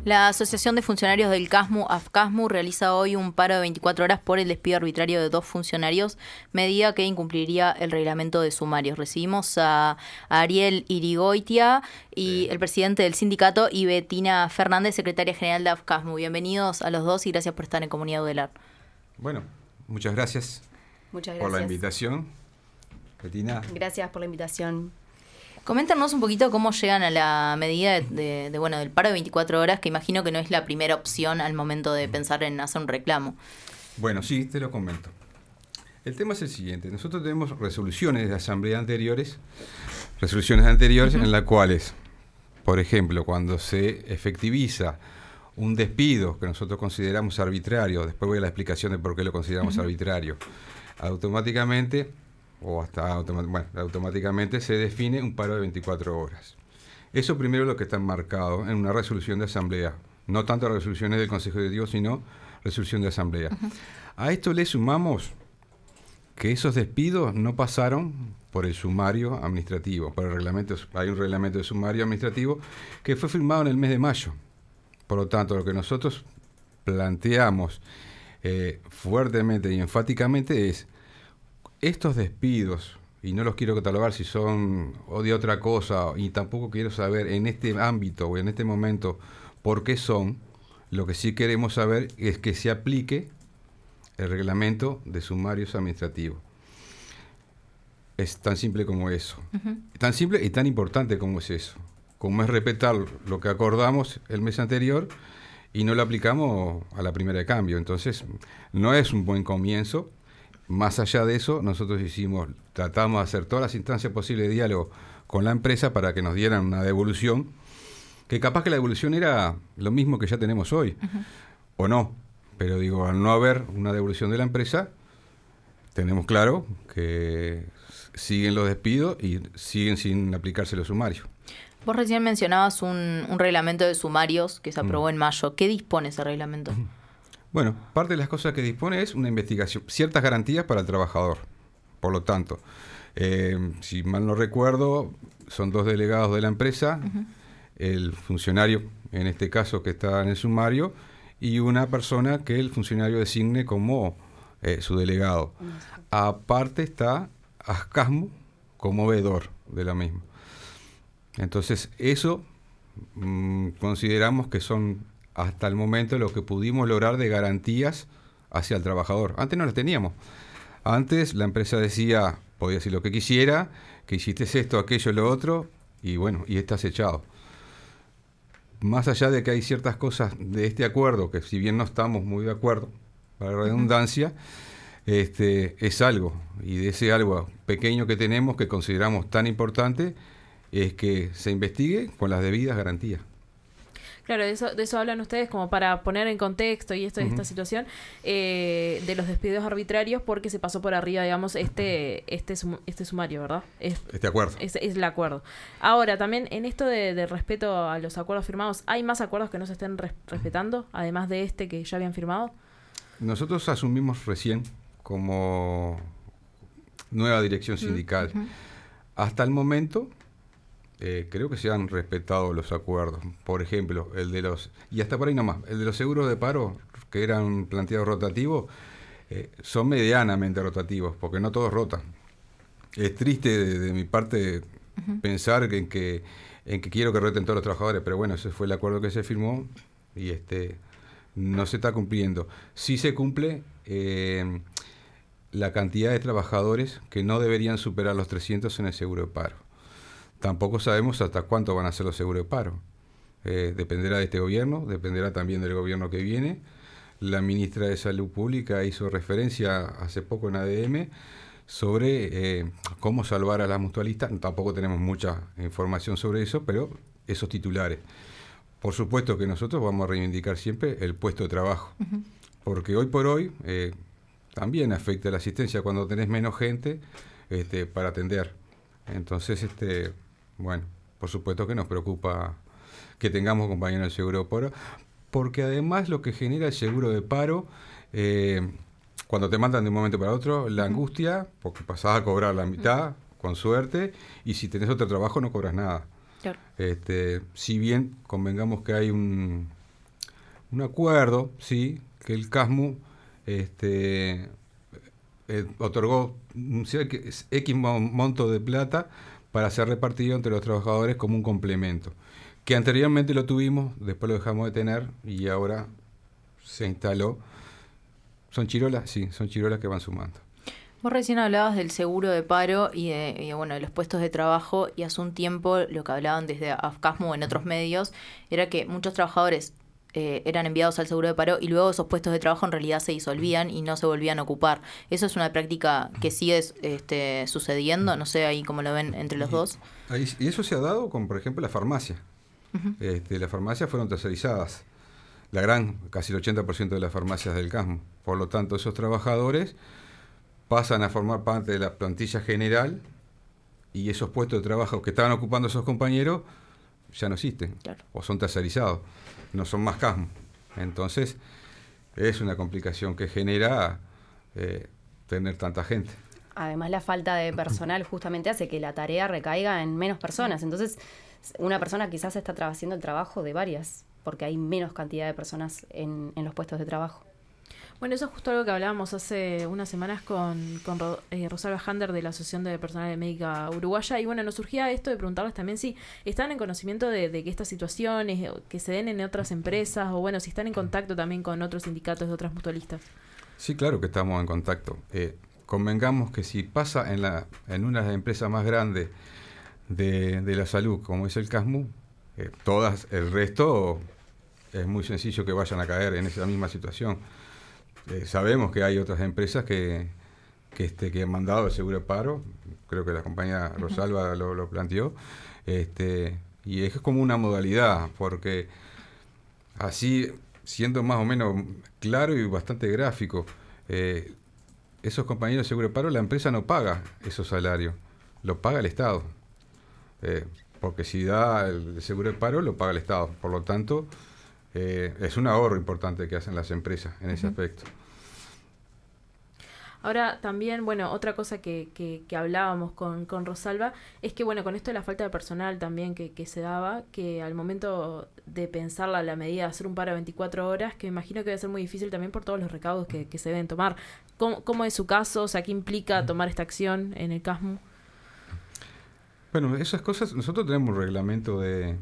La Asociación de Funcionarios del CASMU, AFCASMU, realiza hoy un paro de 24 horas por el despido arbitrario de 2 funcionarios, medida que incumpliría el reglamento de sumarios. Recibimos a Ariel Irigoitia, y el presidente del sindicato, y Bettina Fernández, secretaria general de AFCASMU. Bienvenidos a los dos y gracias por estar en Comunidad UDELAR. Bueno, muchas gracias. Muchas gracias por la invitación. Bettina. Gracias por la invitación. Coméntanos un poquito cómo llegan a la medida del paro de 24 horas, que imagino que no es la primera opción al momento de pensar en hacer un reclamo. Bueno, sí, te lo comento. El tema es el siguiente. Nosotros tenemos resoluciones de asamblea anteriores, en las cuales, por ejemplo, cuando se efectiviza un despido que nosotros consideramos arbitrario, después voy a la explicación de por qué lo consideramos arbitrario, automáticamente se define un paro de 24 horas. Eso primero es lo que está enmarcado en una resolución de asamblea. No tanto resoluciones del Consejo Directivo, sino resolución de asamblea. A esto le sumamos que esos despidos no pasaron por el sumario administrativo, por el reglamento. Hay un reglamento de sumario administrativo que fue firmado en el mes de mayo. Por lo tanto, lo que nosotros planteamos fuertemente y enfáticamente es estos despidos, y no los quiero catalogar si son o de otra cosa, y tampoco quiero saber en este ámbito o en este momento por qué son. Lo que sí queremos saber es que se aplique el reglamento de sumarios administrativos. Es tan simple como eso. Tan simple y tan importante como es eso. Como es respetar lo que acordamos el mes anterior y no lo aplicamos a la primera de cambio. Entonces, no es un buen comienzo. Más allá de eso, nosotros tratamos de hacer todas las instancias posibles de diálogo con la empresa para que nos dieran una devolución, que capaz que la devolución era lo mismo que ya tenemos hoy, o no. Pero digo, al no haber una devolución de la empresa, tenemos claro que siguen los despidos y siguen sin aplicarse los sumarios. Vos recién mencionabas un reglamento de sumarios que se aprobó en mayo. ¿Qué dispone ese reglamento? Bueno, parte de las cosas que dispone es una investigación, ciertas garantías para el trabajador. Por lo tanto, si mal no recuerdo, son 2 delegados de la empresa, el funcionario, en este caso que está en el sumario, y una persona que el funcionario designe como su delegado. Aparte está AFCASMU como veedor de la misma. Entonces, eso consideramos que son hasta el momento lo que pudimos lograr de garantías hacia el trabajador. Antes no las teníamos. Antes la empresa decía, podía decir lo que quisiera, que hiciste esto, aquello, lo otro, y bueno, y estás echado. Más allá de que hay ciertas cosas de este acuerdo, que si bien no estamos muy de acuerdo, para la redundancia, es algo, y de ese algo pequeño que tenemos, que consideramos tan importante, es que se investigue con las debidas garantías. Claro, de eso hablan ustedes como para poner en contexto y esta situación de los despidos arbitrarios, porque se pasó por arriba, digamos, este sumario, ¿verdad? Este acuerdo. Es el acuerdo. Ahora, también en esto de respeto a los acuerdos firmados, ¿hay más acuerdos que no se estén respetando, además de este que ya habían firmado? Nosotros asumimos recién como nueva dirección sindical. Hasta el momento, creo que se han respetado los acuerdos. Por ejemplo, y hasta por ahí nomás, el de los seguros de paro, que eran planteados rotativos, son medianamente rotativos, porque no todos rotan. Es triste de mi parte pensar en que quiero que roten todos los trabajadores, pero bueno, ese fue el acuerdo que se firmó y no se está cumpliendo. Sí se cumple la cantidad de trabajadores que no deberían superar los 300 en el seguro de paro. Tampoco sabemos hasta cuánto van a ser los seguros de paro. Dependerá de este gobierno, dependerá también del gobierno que viene. La ministra de Salud Pública hizo referencia hace poco en ADM sobre cómo salvar a las mutualistas. Tampoco tenemos mucha información sobre eso, pero esos titulares. Por supuesto que nosotros vamos a reivindicar siempre el puesto de trabajo, porque hoy por hoy también afecta la asistencia cuando tenés menos gente para atender. Entonces, bueno, por supuesto que nos preocupa que tengamos compañeros del seguro de paro, porque además lo que genera el seguro de paro, cuando te mandan de un momento para otro, la angustia, porque pasás a cobrar la mitad, con suerte, y si tenés otro trabajo no cobras nada. Claro. Si bien convengamos que hay un acuerdo, sí, que el CASMU otorgó un X monto de plata para ser repartido entre los trabajadores como un complemento, que anteriormente lo tuvimos, después lo dejamos de tener y ahora se instaló. ¿Son chirolas? Sí, son chirolas que van sumando. Vos recién hablabas del seguro de paro y bueno, de los puestos de trabajo, y hace un tiempo lo que hablaban desde AFCASMU en otros medios era que muchos trabajadores eran enviados al seguro de paro y luego esos puestos de trabajo en realidad se disolvían y no se volvían a ocupar. ¿Eso es una práctica que sigue sucediendo? No sé ahí cómo lo ven entre los dos. Y eso se ha dado con, por ejemplo, la farmacia. Las farmacias fueron tercerizadas. Casi el 80% de las farmacias del CASMU. Por lo tanto, esos trabajadores pasan a formar parte de la plantilla general y esos puestos de trabajo que estaban ocupando esos compañeros ya no existen, claro, o son tercerizados, no son más CASMU. Entonces, es una complicación que genera tener tanta gente. Además, la falta de personal justamente hace que la tarea recaiga en menos personas. Entonces, una persona quizás está haciendo el trabajo de varias, porque hay menos cantidad de personas en los puestos de trabajo. Bueno, eso es justo algo que hablábamos hace unas semanas con Rosalba Hander de la Asociación de Personal de Médica Uruguaya, y bueno, nos surgía esto de preguntarles también si están en conocimiento de que estas situaciones que se den en otras empresas, o bueno, si están en contacto también con otros sindicatos de otras mutualistas. Sí, claro que estamos en contacto. Convengamos que si pasa en una de las empresas más grandes de la salud, como es el CASMU, el resto es muy sencillo que vayan a caer en esa misma situación. Sabemos que hay otras empresas que han mandado el seguro de paro, creo que la compañera Rosalba lo planteó, y es como una modalidad, porque así, siendo más o menos claro y bastante gráfico, esos compañeros de seguro de paro, la empresa no paga esos salarios, lo paga el Estado, porque si da el seguro de paro, lo paga el Estado, por lo tanto, es un ahorro importante que hacen las empresas en ese aspecto. Ahora también, bueno, otra cosa que hablábamos con Rosalba es que, bueno, con esto de la falta de personal también que se daba, que al momento de pensar la medida de hacer un paro de 24 horas, que me imagino que debe ser muy difícil también por todos los recaudos que se deben tomar. ¿Cómo es su caso? O sea, ¿qué implica tomar esta acción en el CASMU? Bueno, esas cosas, nosotros tenemos un reglamento de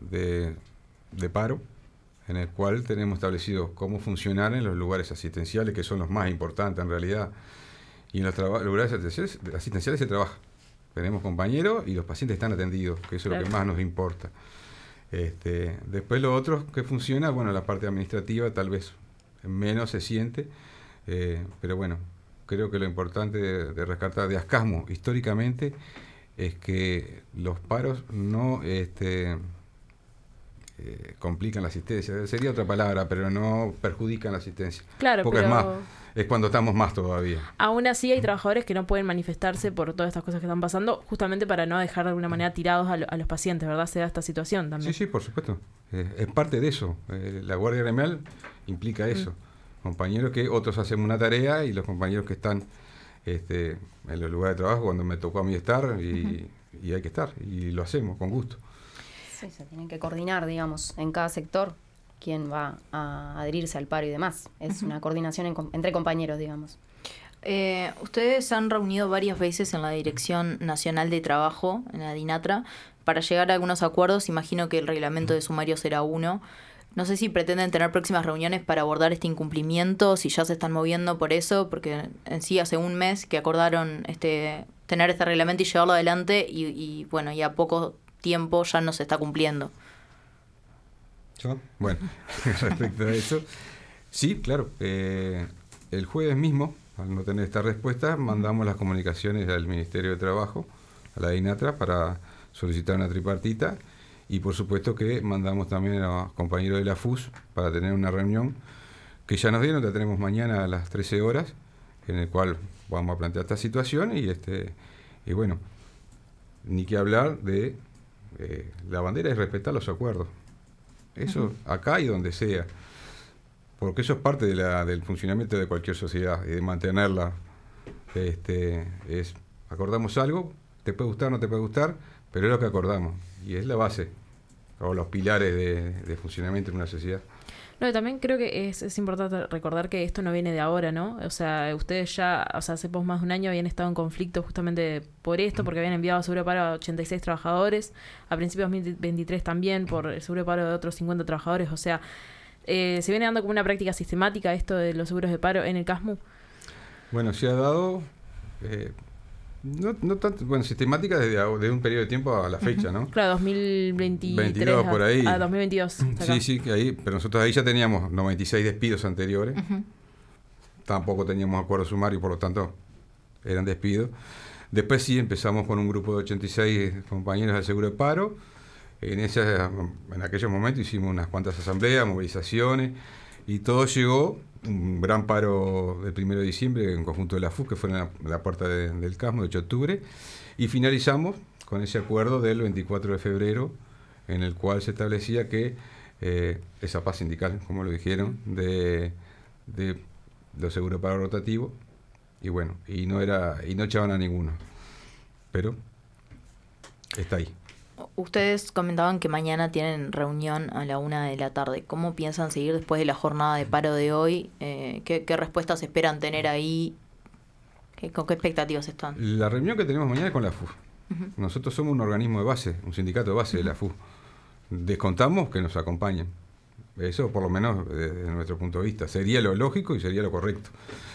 paro, en el cual tenemos establecido cómo funcionar en los lugares asistenciales, que son los más importantes en realidad. Y en los lugares asistenciales se trabaja. Tenemos compañeros y los pacientes están atendidos, que eso es lo que más nos importa. Después lo otro que funciona, bueno, la parte administrativa tal vez menos se siente, pero bueno, creo que lo importante de rescatar de AFCASMU históricamente es que los paros no complican la asistencia, sería otra palabra, pero no perjudican la asistencia. Claro, porque pero es cuando estamos más todavía. Aún así hay trabajadores que no pueden manifestarse por todas estas cosas que están pasando, justamente para no dejar de alguna manera tirados a los pacientes, ¿verdad? Se da esta situación también. Sí, por supuesto. Es parte de eso. La guardia gremial implica eso. Compañeros que otros hacen una tarea y los compañeros que están en los lugares de trabajo, cuando me tocó a mí estar, y hay que estar, y lo hacemos con gusto. Sí, se tienen que coordinar, digamos, en cada sector quién va a adherirse al paro y demás. Es una coordinación entre compañeros, digamos. Ustedes se han reunido varias veces en la Dirección Nacional de Trabajo, en la DINATRA, para llegar a algunos acuerdos. Imagino que el reglamento de sumarios será uno. No sé si pretenden tener próximas reuniones para abordar este incumplimiento, si ya se están moviendo por eso, porque en sí hace un mes que acordaron tener este reglamento y llevarlo adelante, y bueno, ya poco tiempo ya no se está cumpliendo. ¿Yo? Bueno, respecto a eso, sí, claro. El jueves mismo, al no tener esta respuesta, mandamos las comunicaciones al Ministerio de Trabajo, a la DINATRA, para solicitar una tripartita, y por supuesto que mandamos también a los compañeros de la FUS para tener una reunión que ya nos dieron, la tenemos mañana a las 13 horas, en el cual vamos a plantear esta situación, y bueno, ni que hablar de la bandera es respetar los acuerdos. Eso acá y donde sea, porque eso es parte del funcionamiento de cualquier sociedad y de mantenerla. Acordamos algo, te puede gustar, no te puede gustar, pero es lo que acordamos y es la base. o los pilares de funcionamiento en una sociedad. No, y también creo que es importante recordar que esto no viene de ahora, ¿no? O sea, ustedes ya, o sea, hace más de un año habían estado en conflicto justamente por esto, porque habían enviado seguro de paro a 86 trabajadores, a principios de 2023 también por el seguro de paro de otros 50 trabajadores, o sea, ¿se viene dando como una práctica sistemática esto de los seguros de paro en el CASMU? Bueno, se ha dado, no tanto, bueno, sistemática desde un periodo de tiempo a la fecha, ¿no? Claro, 2023 22 por ahí. A 2022. Sí, que ahí, pero nosotros ahí ya teníamos 96 despidos anteriores. Tampoco teníamos acuerdo sumario, por lo tanto, eran despidos. Después sí empezamos con un grupo de 86 compañeros del seguro de paro. En aquellos momentos hicimos unas cuantas asambleas, movilizaciones, y todo llegó, un gran paro del 1 de diciembre en conjunto de la FUS, que fue en la puerta del CASMU, de 8 de octubre, y finalizamos con ese acuerdo del 24 de febrero, en el cual se establecía que esa paz sindical, como lo dijeron, de los seguros de paro rotativos, y bueno, y no echaban a ninguno, pero está ahí. Ustedes comentaban que mañana tienen reunión a la 1 de la tarde. ¿Cómo piensan seguir después de la jornada de paro de hoy? ¿Qué respuestas esperan tener ahí? ¿Con qué expectativas están? La reunión que tenemos mañana es con la FUS. Nosotros somos un organismo de base, un sindicato de base de la FUS. Descontamos que nos acompañen. Eso, por lo menos, desde nuestro punto de vista. Sería lo lógico y sería lo correcto.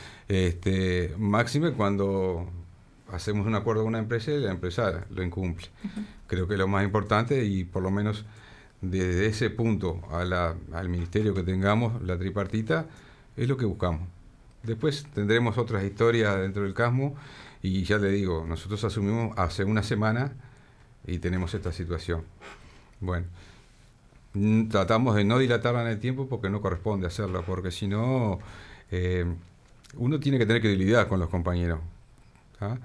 Máxime cuando hacemos un acuerdo con una empresa y la empresa lo incumple. Creo que lo más importante, y por lo menos desde ese punto al ministerio que tengamos, la tripartita, es lo que buscamos. Después tendremos otras historias dentro del CASMU, y ya le digo, nosotros asumimos hace una semana y tenemos esta situación. Bueno, tratamos de no dilatarla en el tiempo porque no corresponde hacerlo, porque si no, uno tiene que tener credibilidad con los compañeros. ¿Ah?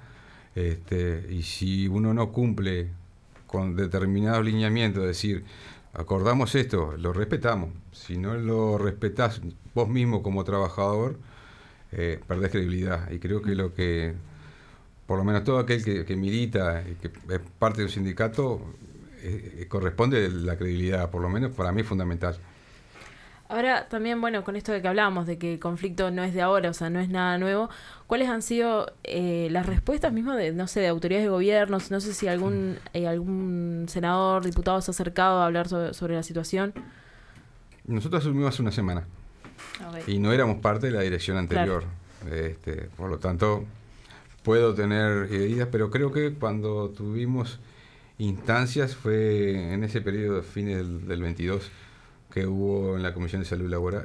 Y si uno no cumple con determinados lineamientos, es decir, acordamos esto, lo respetamos. Si no lo respetás vos mismo como trabajador, perdés credibilidad. Y creo que lo que, por lo menos todo aquel que milita y que es parte de un sindicato, corresponde la credibilidad, por lo menos para mí es fundamental. Ahora, también, bueno, con esto de que hablábamos, de que el conflicto no es de ahora, o sea, no es nada nuevo, ¿cuáles han sido las respuestas mismo de, no sé, de autoridades de gobierno? No sé si algún senador, diputado se ha acercado a hablar sobre la situación. Nosotros asumimos hace una semana. Okay. Y no éramos parte de la dirección anterior. Claro. Por lo tanto, puedo tener ideas, pero creo que cuando tuvimos instancias fue en ese periodo de fines del 22, que hubo en la Comisión de Salud Laboral,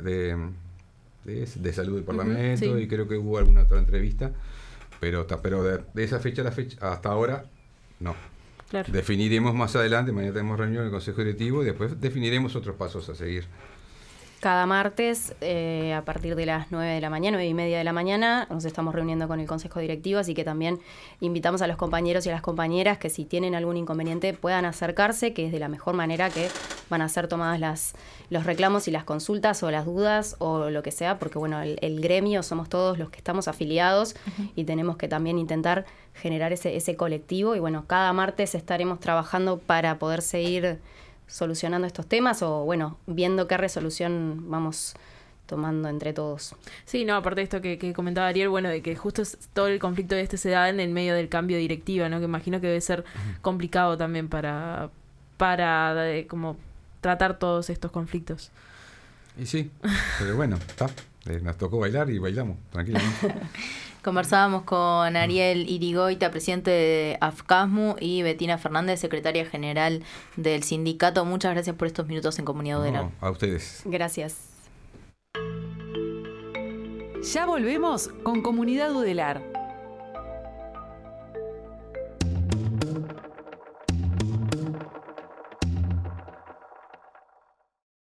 de Salud del Parlamento, sí. Y creo que hubo alguna otra entrevista, pero de esa fecha a la fecha hasta ahora no. Claro. Definiremos más adelante, mañana tenemos reunión en el Consejo Directivo y después definiremos otros pasos a seguir. Cada martes, a partir de las 9 de la mañana, 9:30 de la mañana, nos estamos reuniendo con el Consejo Directivo, así que también invitamos a los compañeros y a las compañeras que si tienen algún inconveniente puedan acercarse, que es de la mejor manera que van a ser tomadas los reclamos y las consultas o las dudas o lo que sea, porque bueno, el gremio somos todos los que estamos afiliados y tenemos que también intentar generar ese colectivo y bueno, cada martes estaremos trabajando para poder seguir solucionando estos temas o, bueno, viendo qué resolución vamos tomando entre todos. Sí, no, aparte de esto que comentaba Ariel, bueno, de que justo todo el conflicto se da en el medio del cambio de directiva, ¿no? Que imagino que debe ser complicado también para como tratar todos estos conflictos. Y sí, pero bueno, está. Nos tocó bailar y bailamos, tranquilamente. Conversábamos con Ariel Irigoita, presidente de AFCASMU, y Betina Fernández, secretaria general del sindicato. Muchas gracias por estos minutos en Comunidad Udelar. A ustedes. Gracias. Ya volvemos con Comunidad Udelar.